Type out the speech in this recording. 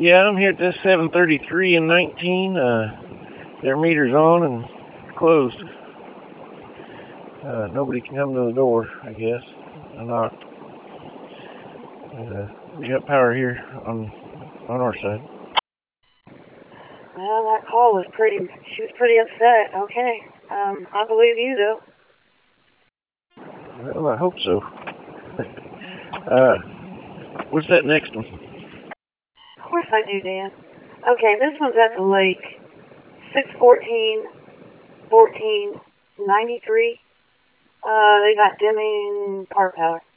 Yeah, I'm here at this 7:33 and 19. Their meter's on and closed. Nobody can come to the door, I guess. I knocked. We got power here on our side. Well, that call was she was pretty upset. Okay. I believe you, though. Well, I hope so. What's that next one? Of course I do, Dan. Okay, this one's at the lake. 614-14-93. They got dimming power.